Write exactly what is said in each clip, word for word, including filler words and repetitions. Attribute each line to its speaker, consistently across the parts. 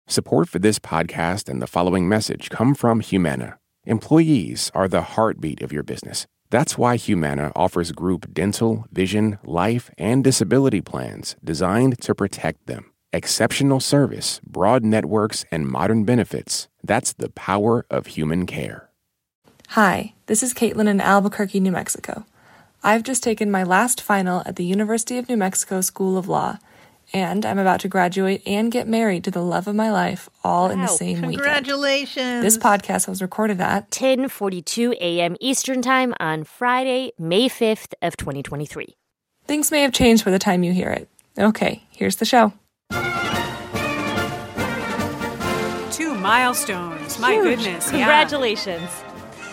Speaker 1: Support for this podcast and the following message come from Humana. Employees are the heartbeat of your business. That's why Humana offers group dental, vision, life, and disability plans designed to protect them. Exceptional service, broad networks, and modern benefits. That's the power of human care.
Speaker 2: Hi, this is Caitlin in Albuquerque, New Mexico. I've just taken my last final at the University of New Mexico School of Law, and I'm about to graduate and get married to the love of my life all wow, in the same
Speaker 3: congratulations.
Speaker 2: weekend.
Speaker 3: Congratulations!
Speaker 2: This podcast was recorded at
Speaker 4: ten forty-two a.m. Eastern Time on Friday, May fifth of twenty twenty-three.
Speaker 2: Things may have changed by the time you hear it. Okay, here's the show.
Speaker 5: Two milestones. My
Speaker 4: Huge.
Speaker 5: goodness.
Speaker 4: Congratulations. Yeah.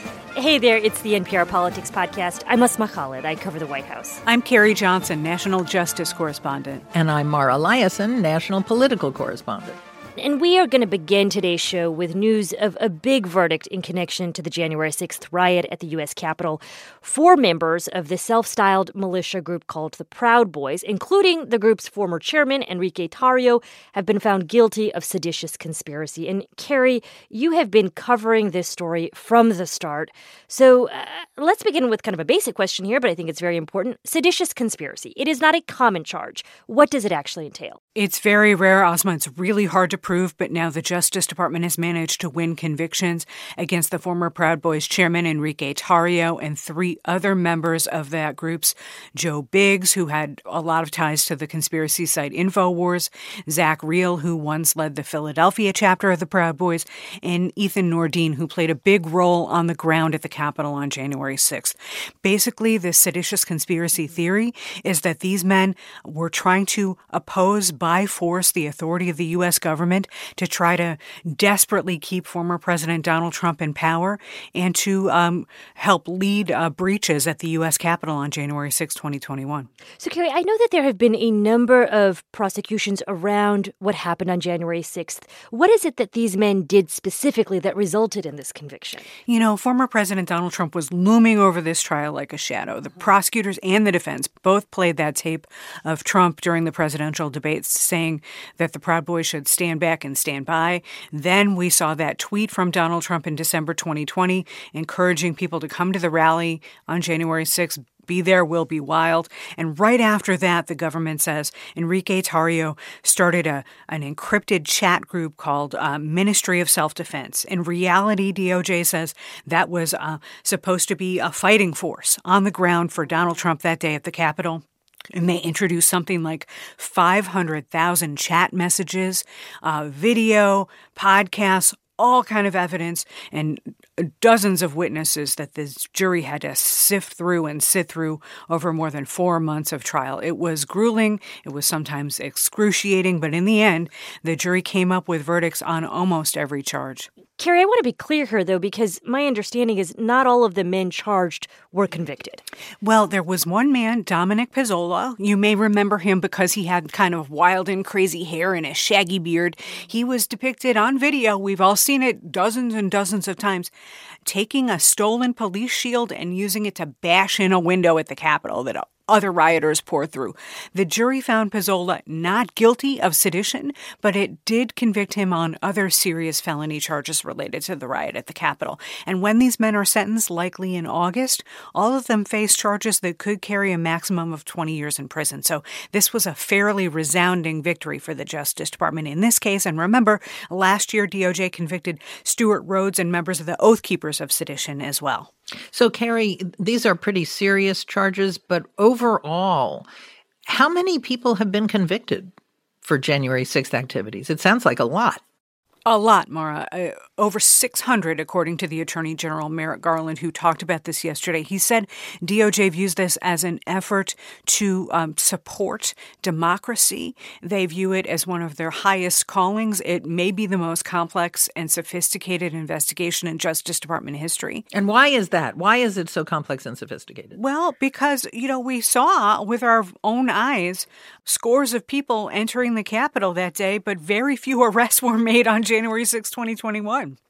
Speaker 4: Hey there, it's the N P R Politics Podcast. I'm Asma Khalid. I cover the White House.
Speaker 5: I'm Carrie Johnson, National Justice Correspondent.
Speaker 3: And I'm Mara Liasson, National Political Correspondent.
Speaker 4: And we are going to begin today's show with news of a big verdict in connection to the January sixth riot at the U S Capitol. Four members of the self-styled militia group called the Proud Boys, including the group's former chairman, Enrique Tarrio, have been found guilty of seditious conspiracy. And Carrie, you have been covering this story from the start. So uh, let's begin with kind of a basic question here, but I think it's very important. Seditious conspiracy. It is not a common charge. What does it actually entail?
Speaker 5: It's very rare, Asma. It's really hard to prove, but now the Justice Department has managed to win convictions against the former Proud Boys chairman, Enrique Tarrio, and three other members of that group's Joe Biggs, who had a lot of ties to the conspiracy site InfoWars, Zach Reel, who once led the Philadelphia chapter of the Proud Boys, and Ethan Nordine, who played a big role on the ground at the Capitol on January sixth. Basically, this seditious conspiracy theory is that these men were trying to oppose by force the authority of the U S government to try to desperately keep former President Donald Trump in power and to um, help lead uh, breaches at the U S Capitol on January sixth, twenty twenty-one.
Speaker 4: So, Carrie, I know that there have been a number of prosecutions around what happened on January sixth. What is it that these men did specifically that resulted in this conviction?
Speaker 5: You know, former President Donald Trump was looming over this trial like a shadow. The prosecutors and the defense both played that tape of Trump during the presidential debates saying that the Proud Boys should stand back and stand by. Then we saw that tweet from Donald Trump in December twenty twenty encouraging people to come to the rally on January sixth. Be there, will be wild. And right after that, the government says Enrique Tarrio started a an encrypted chat group called uh, Ministry of Self-Defense. In reality, D O J says that was uh, supposed to be a fighting force on the ground for Donald Trump that day at the Capitol. And they introduced something like five hundred thousand chat messages, uh, video, podcasts, all kind of evidence, and dozens of witnesses that this jury had to sift through and sit through over more than four months of trial. It was grueling. It was sometimes excruciating. But in the end, the jury came up with verdicts on almost every charge.
Speaker 4: Carrie, I want to be clear here, though, because my understanding is not all of the men charged were convicted.
Speaker 5: Well, there was one man, Dominic Pizzola. You may remember him because he had kind of wild and crazy hair and a shaggy beard. He was depicted on video. We've all seen it dozens and dozens of times, taking a stolen police shield and using it to bash in a window at the Capitol that other rioters poured through. The jury found Pizzola not guilty of sedition, but it did convict him on other serious felony charges related to the riot at the Capitol. And when these men are sentenced, likely in August, all of them face charges that could carry a maximum of twenty years in prison. So this was a fairly resounding victory for the Justice Department in this case. And remember, last year, D O J convicted Stuart Rhodes and members of the Oath Keepers of sedition as well.
Speaker 3: So, Carrie, these are pretty serious charges, but overall, how many people have been convicted for January sixth activities? It sounds like a lot.
Speaker 5: A lot, Mara. Uh, over six hundred, according to the Attorney General Merrick Garland, who talked about this yesterday. He said D O J views this as an effort to um, support democracy. They view it as one of their highest callings. It may be the most complex and sophisticated investigation in Justice Department history.
Speaker 3: And why is that? Why is it so complex and sophisticated?
Speaker 5: Well, because, you know, we saw with our own eyes scores of people entering the Capitol that day, but very few arrests were made on January sixth, twenty twenty-one.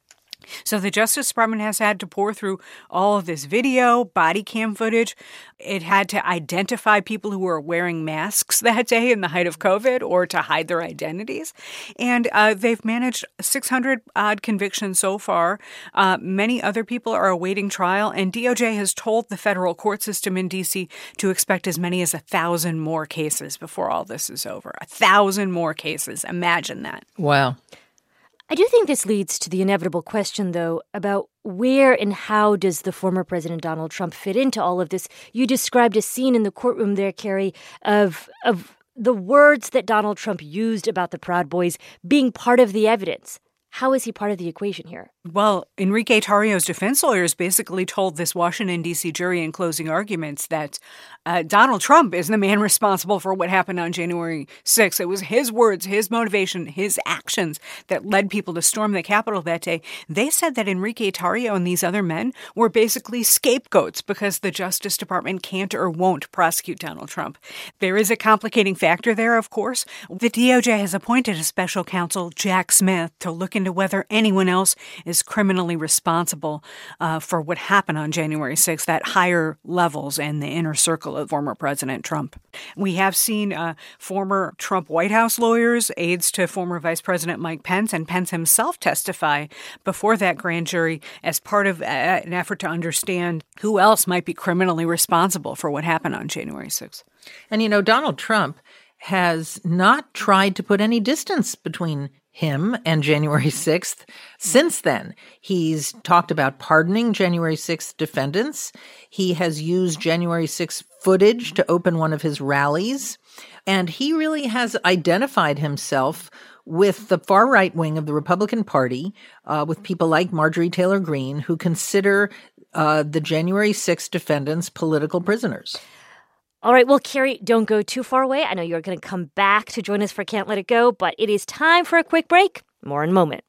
Speaker 5: So the Justice Department has had to pour through all of this video, body cam footage. It had to identify people who were wearing masks that day in the height of COVID or to hide their identities. And uh, they've managed six hundred odd convictions so far. Uh, many other people are awaiting trial. And D O J has told the federal court system in D C to expect as many as a thousand more cases before all this is over. A thousand more cases. Imagine that.
Speaker 3: Wow.
Speaker 4: I do think this leads to the inevitable question, though, about where and how does the former President Donald Trump fit into all of this? You described a scene in the courtroom there, Carrie, of of the words that Donald Trump used about the Proud Boys being part of the evidence. How is he part of the equation here?
Speaker 5: Well, Enrique Tarrio's defense lawyers basically told this Washington, D C jury in closing arguments that uh, Donald Trump is the man responsible for what happened on January sixth. It was his words, his motivation, his actions that led people to storm the Capitol that day. They said that Enrique Tarrio and these other men were basically scapegoats because the Justice Department can't or won't prosecute Donald Trump. There is a complicating factor there, of course. The D O J has appointed a special counsel, Jack Smith, to look into whether anyone else is criminally responsible uh, for what happened on January sixth at higher levels and the inner circle of former President Trump. We have seen uh, former Trump White House lawyers, aides to former Vice President Mike Pence, and Pence himself testify before that grand jury as part of uh, an effort to understand who else might be criminally responsible for what happened on January sixth.
Speaker 3: And, you know, Donald Trump has not tried to put any distance between him and January sixth. Since then, he's talked about pardoning January sixth defendants. He has used January sixth footage to open one of his rallies. And he really has identified himself with the far right wing of the Republican Party, uh, with people like Marjorie Taylor Greene, who consider uh, the January sixth defendants political prisoners.
Speaker 4: All right, well, Carrie, don't go too far away. I know you're going to come back to join us for Can't Let It Go, but it is time for a quick break. More in a moment.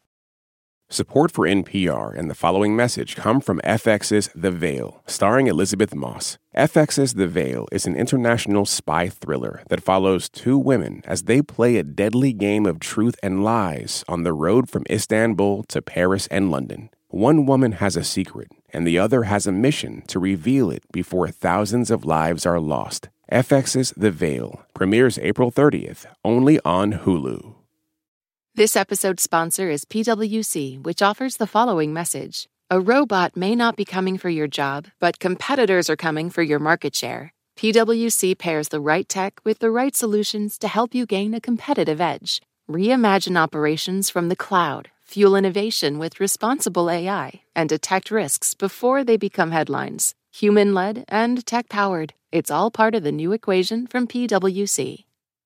Speaker 1: Support for N P R and the following message come from F X's The Veil, starring Elizabeth Moss. F X's The Veil is an international spy thriller that follows two women as they play a deadly game of truth and lies on the road from Istanbul to Paris and London. One woman has a secret, and the other has a mission to reveal it before thousands of lives are lost. F X's The Veil premieres April thirtieth, only on Hulu.
Speaker 6: This episode's sponsor is P W C, which offers the following message. A robot may not be coming for your job, but competitors are coming for your market share. P W C pairs the right tech with the right solutions to help you gain a competitive edge. Reimagine operations from the cloud, fuel innovation with responsible A I, and detect risks before they become headlines. Human-led and tech-powered. It's all part of the new equation from P W C.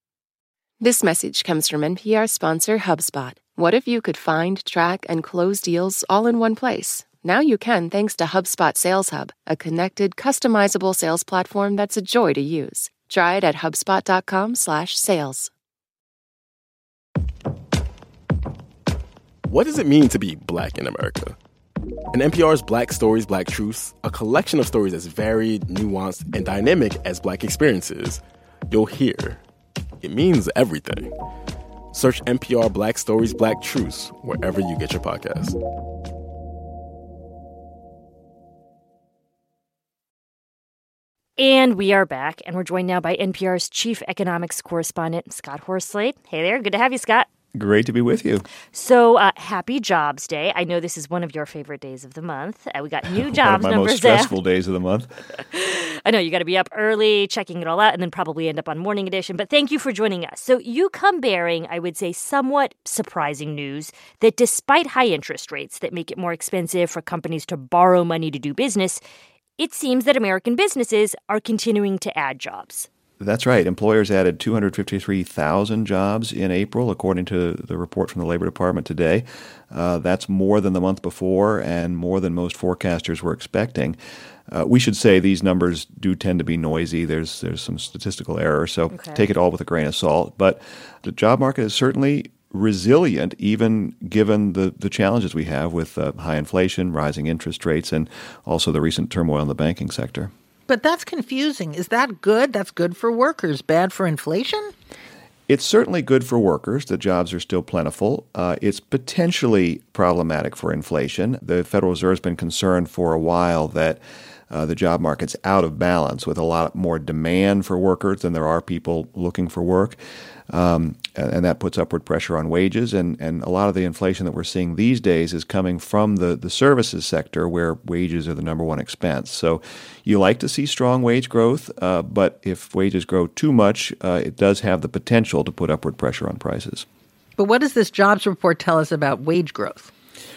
Speaker 6: This message comes from N P R sponsor HubSpot. What if you could find, track, and close deals all in one place? Now you can thanks to HubSpot Sales Hub, a connected, customizable sales platform that's a joy to use. Try it at HubSpot.com slash sales.
Speaker 7: What does it mean to be Black in America? In N P R's Black Stories, Black Truths, a collection of stories as varied, nuanced, and dynamic as Black experiences, you'll hear it means everything. Search N P R Black Stories, Black Truths wherever you get your podcasts.
Speaker 4: And we are back, and we're joined now by N P R's chief economics correspondent, Scott Horsley. Hey there, good to have you, Scott.
Speaker 8: Great to be with you.
Speaker 4: So, uh, happy Jobs Day. I know this is one of your favorite days of the month. Uh, we got new jobs numbers.
Speaker 8: One of my most stressful out. days of the month.
Speaker 4: I know, you got to be up early, checking it all out, and then probably end up on Morning Edition. But thank you for joining us. So you come bearing, I would say, somewhat surprising news that despite high interest rates that make it more expensive for companies to borrow money to do business, it seems that American businesses are continuing to add jobs.
Speaker 8: That's right. Employers added two hundred fifty-three thousand jobs in April, according to the report from the Labor Department today. Uh, that's more than the month before and more than most forecasters were expecting. Uh, we should say these numbers do tend to be noisy. There's there's some statistical error, so okay. Take it all with a grain of salt. But the job market is certainly resilient, even given the, the challenges we have with uh, high inflation, rising interest rates, and also the recent turmoil in the banking sector.
Speaker 3: But that's confusing. Is that good? That's good for workers, bad for inflation?
Speaker 8: It's certainly good for workers. The jobs are still plentiful. Uh, it's potentially problematic for inflation. The Federal Reserve has been concerned for a while that uh, the job market's out of balance with a lot more demand for workers than there are people looking for work. Um, and, and that puts upward pressure on wages. And, and a lot of the inflation that we're seeing these days is coming from the, the services sector where wages are the number one expense. So you like to see strong wage growth, uh, but if wages grow too much, uh, it does have the potential to put upward pressure on prices.
Speaker 3: But what does this jobs report tell us about wage growth?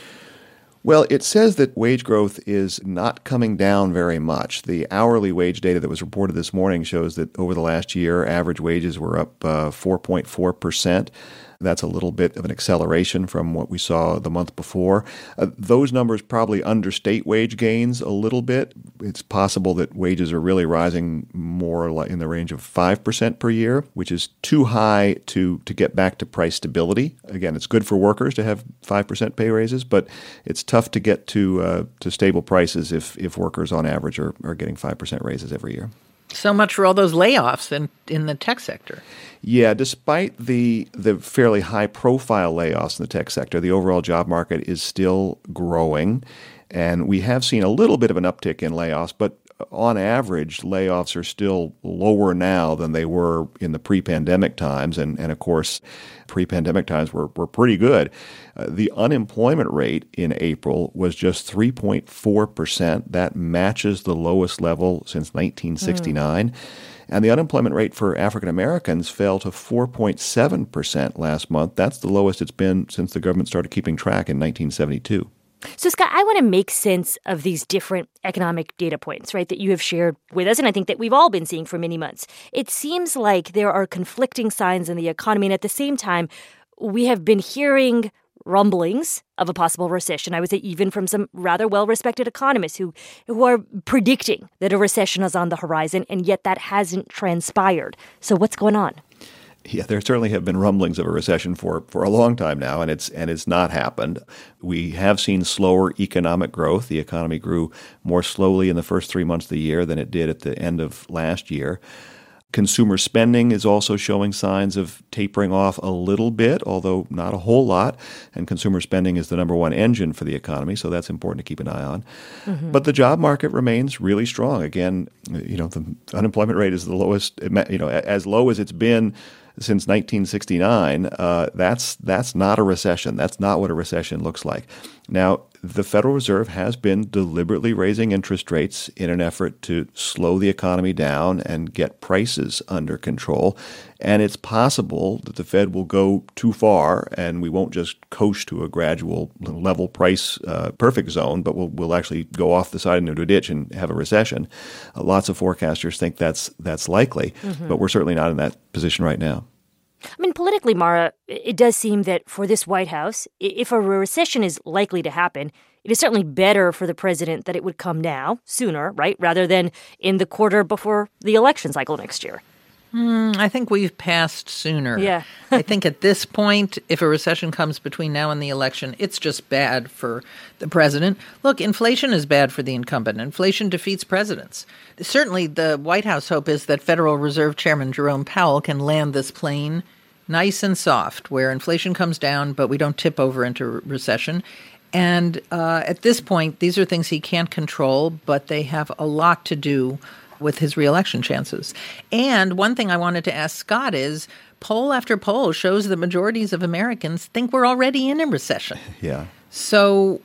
Speaker 8: Well, it says that wage growth is not coming down very much. The hourly wage data that was reported this morning shows that over the last year, average wages were up uh, four point four percent. That's a little bit of an acceleration from what we saw the month before. Uh, those numbers probably understate wage gains a little bit. It's possible that wages are really rising more like in the range of five percent per year, which is too high to, to get back to price stability. Again, it's good for workers to have five percent pay raises, but it's tough to get to uh, to stable prices if, if workers on average are, are getting five percent raises every year.
Speaker 3: So much for all those layoffs in, in the tech sector.
Speaker 8: Yeah, despite the the fairly high-profile layoffs in the tech sector, the overall job market is still growing. And we have seen a little bit of an uptick in layoffs, but on average, layoffs are still lower now than they were in the pre-pandemic times. And, and of course, pre-pandemic times were, were pretty good. Uh, the unemployment rate in April was just three point four percent. That matches the lowest level since nineteen sixty-nine. Mm. And the unemployment rate for African Americans fell to four point seven percent last month. That's the lowest it's been since the government started keeping track in nineteen seventy-two.
Speaker 4: So, Scott, I want to make sense of these different economic data points, right, that you have shared with us, and I think that we've all been seeing for many months. It seems like there are conflicting signs in the economy, and at the same time, we have been hearing rumblings of a possible recession. I would say even from some rather well-respected economists who, who are predicting that a recession is on the horizon, and yet that hasn't transpired. So what's going on?
Speaker 8: Yeah, there certainly have been rumblings of a recession for, for a long time now, and it's and it's not happened. We have seen slower economic growth. The economy grew more slowly in the first three months of the year than it did at the end of last year. Consumer spending is also showing signs of tapering off a little bit, although not a whole lot. And consumer spending is the number one engine for the economy, so that's important to keep an eye on. Mm-hmm. But the job market remains really strong. Again, you know, the unemployment rate is the lowest, you know, as low as it's been since nineteen sixty-nine. Uh, that's that's not a recession. That's not what a recession looks like. Now, the Federal Reserve has been deliberately raising interest rates in an effort to slow the economy down and get prices under control. And it's possible that the Fed will go too far and we won't just coast to a gradual level price uh, perfect zone, but we'll, we'll actually go off the side into a ditch and have a recession. Uh, lots of forecasters think that's that's likely, mm-hmm. but we're certainly not in that position right now.
Speaker 4: I mean, politically, Mara, it does seem that for this White House, if a recession is likely to happen, it is certainly better for the president that it would come now, sooner, right, rather than in the quarter before the election cycle next year.
Speaker 3: Mm, I think we've passed sooner.
Speaker 4: Yeah.
Speaker 3: I think at this point, if a recession comes between now and the election, it's just bad for the president. Look, inflation is bad for the incumbent. Inflation defeats presidents. Certainly, the White House hope is that Federal Reserve Chairman Jerome Powell can land this plane nice and soft, where inflation comes down, but we don't tip over into recession. And uh, at this point, these are things he can't control, but they have a lot to do with his reelection chances. And one thing I wanted to ask Scott is, poll after poll shows that majorities of Americans think we're already in a recession.
Speaker 8: Yeah.
Speaker 3: So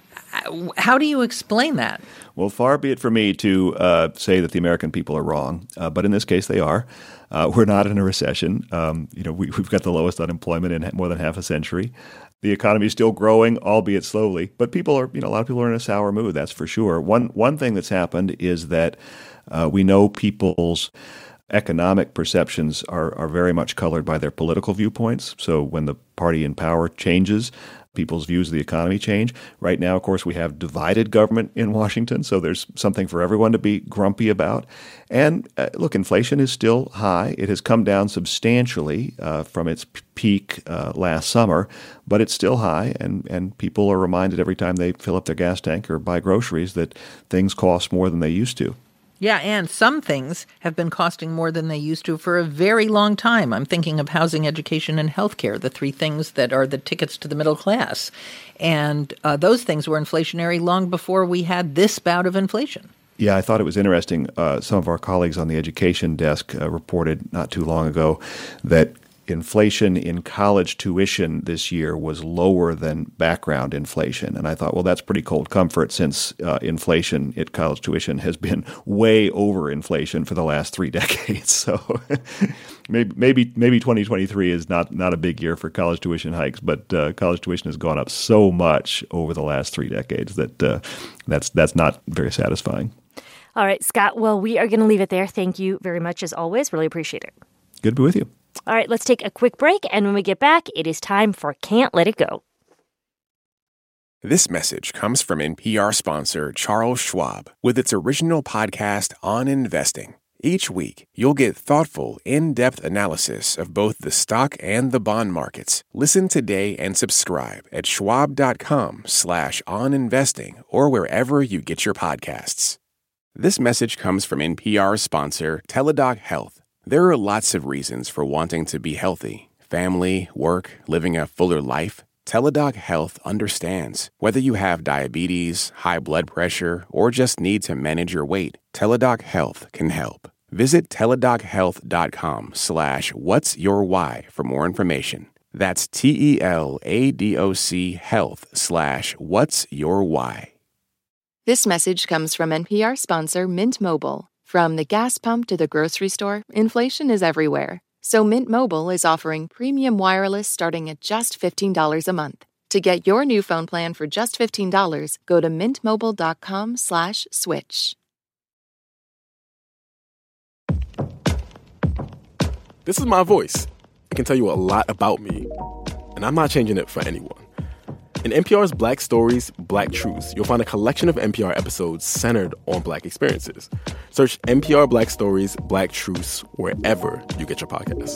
Speaker 3: how do you explain that?
Speaker 8: Well, far be it for me to uh, say that the American people are wrong, uh, but in this case they are. Uh, we're not in a recession. Um, you know, we, we've got the lowest unemployment in more than half a century. The economy is still growing, albeit slowly, but people are, you know, a lot of people are in a sour mood, that's for sure. One one thing that's happened is that uh, we know people's economic perceptions are, are very much colored by their political viewpoints. So when the party in power changes, people's views of the economy change. Right now, of course, we have divided government in Washington, so there's something for everyone to be grumpy about. And uh, look, inflation is still high. It has come down substantially uh, from its p- peak uh, last summer, but it's still high, and, and people are reminded every time they fill up their gas tank or buy groceries that things cost more than they used to.
Speaker 3: Yeah, and some things have been costing more than they used to for a very long time. I'm thinking of housing, education, and healthcare, the three things that are the tickets to the middle class. And uh, those things were inflationary long before we had this bout of inflation.
Speaker 8: Yeah, I thought it was interesting. Uh, some of our colleagues on the education desk uh, reported not too long ago that inflation in college tuition this year was lower than background inflation. And I thought, well, that's pretty cold comfort since uh, inflation at college tuition has been way over inflation for the last three decades. So maybe maybe maybe twenty twenty-three is not, not a big year for college tuition hikes, but uh, college tuition has gone up so much over the last three decades that uh, that's that's not very satisfying.
Speaker 4: All right, Scott. Well, we are going to leave it there. Thank you very much as always. Really appreciate it.
Speaker 8: Good to be with you.
Speaker 4: All right, let's take a quick break, and when we get back, it is time for Can't Let It Go.
Speaker 1: This message comes from N P R sponsor Charles Schwab with its original podcast on investing. Each week, you'll get thoughtful, in-depth analysis of both the stock and the bond markets. Listen today and subscribe at schwab.com slash on investing or wherever you get your podcasts. This message comes from N P R sponsor Teladoc Health. There are lots of reasons for wanting to be healthy. Family, work, living a fuller life. Teladoc Health understands. Whether you have diabetes, high blood pressure, or just need to manage your weight, Teladoc Health can help. Visit teladochealth.com slash what's your why for more information. That's T-E-L-A-D-O-C health slash what's your why.
Speaker 6: This message comes from N P R sponsor Mint Mobile. From the gas pump to the grocery store, inflation is everywhere. So Mint Mobile is offering premium wireless starting at just fifteen dollars a month. To get your new phone plan for just fifteen dollars, go to mintmobile.com slash switch.
Speaker 7: This is my voice. It can tell you a lot about me, and I'm not changing it for anyone. In N P R's Black Stories, Black Truths, you'll find a collection of N P R episodes centered on Black experiences. Search N P R Black Stories, Black Truths wherever you get your podcasts.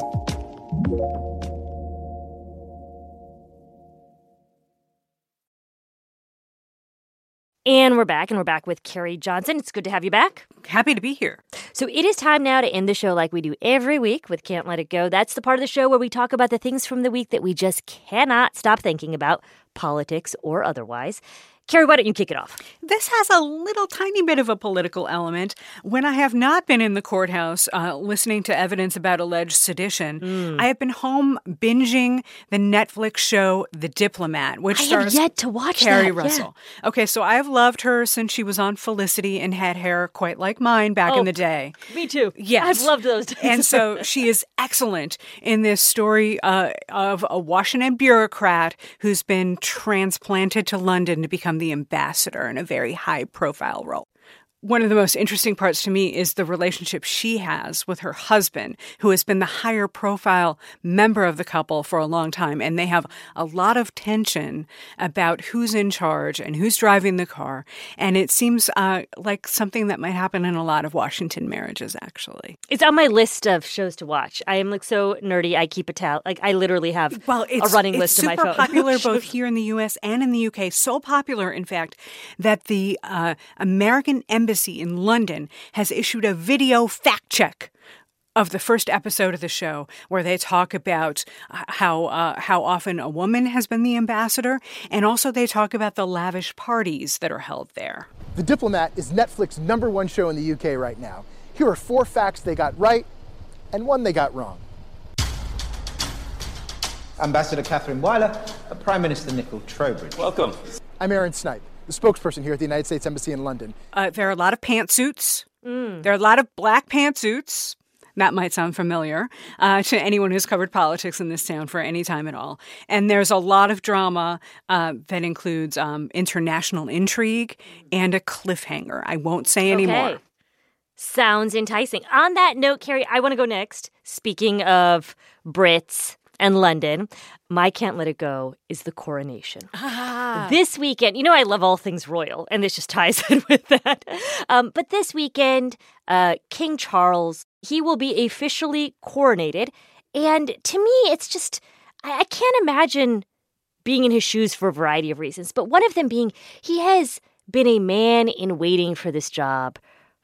Speaker 4: And we're back, and we're back with Carrie Johnson. It's good to have you back.
Speaker 5: Happy to be here.
Speaker 4: So it is time now to end the show like we do every week with Can't Let It Go. That's the part of the show where we talk about the things from the week that we just cannot stop thinking about, politics or otherwise. Carrie, why don't you kick it off?
Speaker 5: This has a little tiny bit of a political element. When I have not been in the courthouse uh, listening to evidence about alleged sedition, mm. I have been home binging the Netflix show The Diplomat, which
Speaker 4: I
Speaker 5: stars
Speaker 4: have yet to watch
Speaker 5: Carrie
Speaker 4: that.
Speaker 5: Russell.
Speaker 4: Yeah.
Speaker 5: Okay, so I have loved her since she was on Felicity and had hair quite like mine back
Speaker 4: oh,
Speaker 5: in the day.
Speaker 4: Me too.
Speaker 5: Yes.
Speaker 4: I've loved those days.
Speaker 5: And so she is excellent in this story uh, of a Washington bureaucrat who's been transplanted to London to become the ambassador in a very high-profile role. One of the most interesting parts to me is the relationship she has with her husband, who has been the higher-profile member of the couple for a long time, and they have a lot of tension about who's in charge and who's driving the car, and it seems uh, like something that might happen in a lot of Washington marriages, actually.
Speaker 4: It's on my list of shows to watch. I am like so nerdy, I keep a tally. Like, I literally have
Speaker 5: well, it's,
Speaker 4: a running
Speaker 5: it's
Speaker 4: list in my phone.
Speaker 5: It's super popular both here in the U S and in the U K. So popular, in fact, that the uh, American Embassy in London has issued a video fact check of the first episode of the show, where they talk about how uh, how often a woman has been the ambassador, and also they talk about the lavish parties that are held there.
Speaker 9: The Diplomat is Netflix's number one show in the U K right now. Here are four facts they got right and one they got wrong.
Speaker 10: Ambassador Catherine Weiler, Prime Minister Nicole Trowbridge.
Speaker 11: Welcome.
Speaker 9: I'm Aaron Snipe, the spokesperson here at the United States Embassy in London.
Speaker 5: Uh, there are a lot of pantsuits.
Speaker 4: Mm.
Speaker 5: There are a lot of black pantsuits. That might sound familiar uh, to anyone who's covered politics in this town for any time at all. And there's a lot of drama uh, that includes um, international intrigue and a cliffhanger. I won't say any
Speaker 4: okay.
Speaker 5: more.
Speaker 4: Sounds enticing. On that note, Carrie, I want to go next. Speaking of Brits and London, my Can't Let It Go is the coronation.
Speaker 5: Ah.
Speaker 4: This weekend, you know I love all things royal, and this just ties in with that. Um, but this weekend, uh, King Charles, he will be officially coronated. And to me, it's just, I, I can't imagine being in his shoes for a variety of reasons. But one of them being, he has been a man in waiting for this job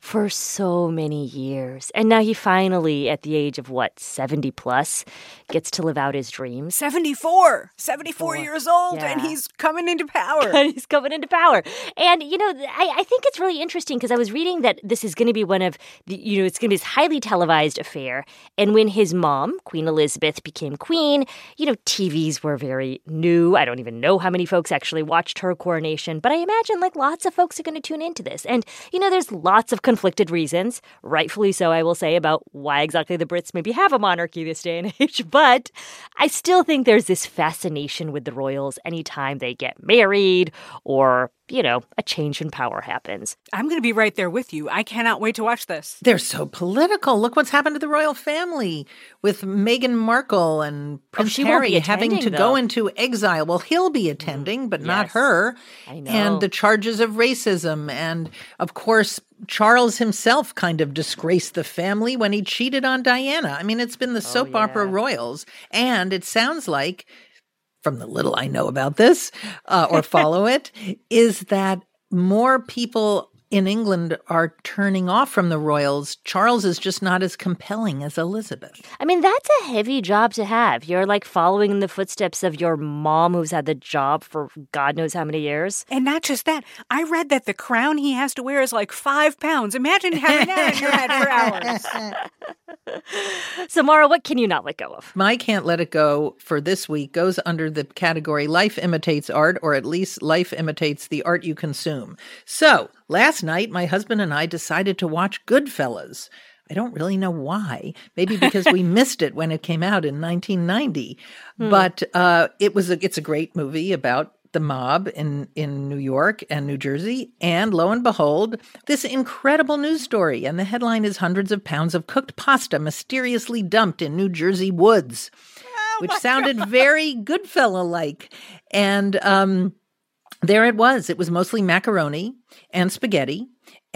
Speaker 4: for so many years. And now he finally, at the age of, what, seventy plus, gets to live out his dreams.
Speaker 5: seventy-four! seventy-four
Speaker 4: Four.
Speaker 5: years old,
Speaker 4: Yeah.
Speaker 5: and he's coming into power.
Speaker 4: He's coming into power. And, you know, I, I think it's really interesting because I was reading that this is going to be one of the, you know, it's going to be this highly televised affair. And when his mom, Queen Elizabeth, became queen, you know, T Vs were very new. I don't even know how many folks actually watched her coronation. But I imagine, like, lots of folks are going to tune into this. And, you know, there's lots of conflicted reasons, rightfully so, I will say, about why exactly the Brits maybe have a monarchy this day and age. But I still think there's this fascination with the royals anytime they get married or, you know, a change in power happens.
Speaker 5: I'm going to be right there with you. I cannot wait to watch this.
Speaker 3: They're so political. Look what's happened to the royal family with Meghan Markle and Prince
Speaker 4: she won't
Speaker 3: Harry
Speaker 4: be
Speaker 3: having
Speaker 4: attending,
Speaker 3: to
Speaker 4: though.
Speaker 3: go into exile. Well, he'll be attending, but not
Speaker 4: Yes.
Speaker 3: her.
Speaker 4: I know.
Speaker 3: And the charges of racism. And, of course, Charles himself kind of disgraced the family when he cheated on Diana. I mean, it's been the soap
Speaker 4: yeah.
Speaker 3: opera royals. And it sounds like, from the little I know about this uh, or follow it, is that more people in England are turning off from the royals. Charles is just not as compelling as Elizabeth.
Speaker 4: I mean, that's a heavy job to have. You're like following in the footsteps of your mom who's had the job for God knows how many years.
Speaker 5: And not just that, I read that the crown he has to wear is like five pounds. Imagine having that on your head for hours.
Speaker 4: So, Mara, what can you not let go of?
Speaker 3: My Can't Let It Go for this week goes under the category Life Imitates Art, or at least life imitates the art you consume. So, last night, my husband and I decided to watch Goodfellas. I don't really know why. Maybe because we missed it when it came out in nineteen ninety. Hmm. But uh, it was a, it's a great movie about the mob in, in New York and New Jersey. And lo and behold, this incredible news story. And the headline is Hundreds of Pounds of Cooked Pasta Mysteriously Dumped in New Jersey Woods, oh which sounded God. very Goodfella-like. And um, there it was. It was mostly macaroni and spaghetti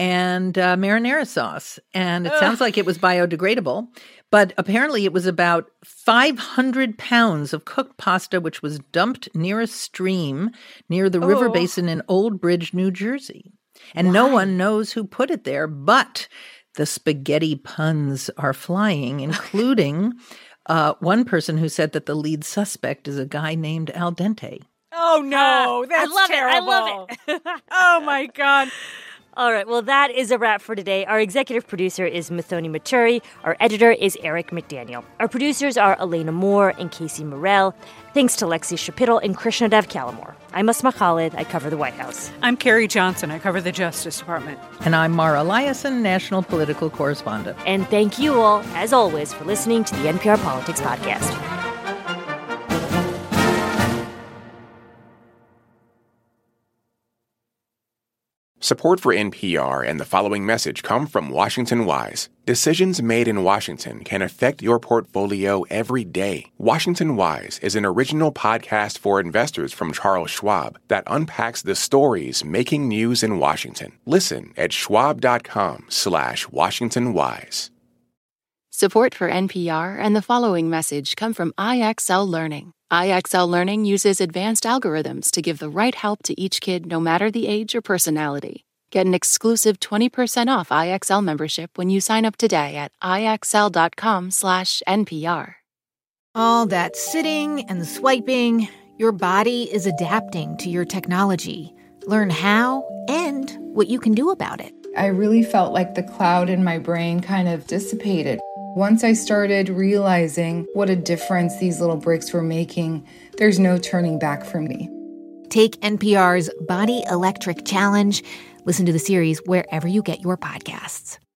Speaker 3: and uh, marinara sauce. And it Ugh. sounds like it was biodegradable. But apparently it was about five hundred pounds of cooked pasta, which was dumped near a stream near the oh. river basin in Old Bridge, New Jersey. And Why? no one knows who put it there, but the spaghetti puns are flying, including uh, one person who said that the lead suspect is a guy named Al Dente.
Speaker 5: Oh, no. That's
Speaker 4: I love
Speaker 5: terrible.
Speaker 4: it. I love it.
Speaker 5: Oh, my God.
Speaker 4: All right, well, that is a wrap for today. Our executive producer is Muthoni Maturi. Our editor is Eric McDaniel. Our producers are Elena Moore and Casey Morell. Thanks to Lexi Shapiro and Krishnadev Kalamore. I'm Asma Khalid. I cover the White House.
Speaker 5: I'm Carrie Johnson. I cover the Justice Department.
Speaker 3: And I'm Mara Liasson, national political correspondent.
Speaker 4: And thank you all, as always, for listening to the N P R Politics Podcast.
Speaker 1: Support for N P R and the following message come from Washington Wise. Decisions made in Washington can affect your portfolio every day. Washington Wise is an original podcast for investors from Charles Schwab that unpacks the stories making news in Washington. Listen at schwab.com slash Washington Wise.
Speaker 6: Support for N P R and the following message come from I X L Learning. I X L Learning uses advanced algorithms to give the right help to each kid no matter the age or personality. Get an exclusive twenty percent off I X L membership when you sign up today at ixl.com slash NPR.
Speaker 11: All that sitting and swiping, your body is adapting to your technology. Learn how and what you can do about it.
Speaker 12: I really felt like the cloud in my brain kind of dissipated. Once I started realizing what a difference these little breaks were making, there's no turning back for me.
Speaker 11: Take N P R's Body Electric Challenge. Listen to the series wherever you get your podcasts.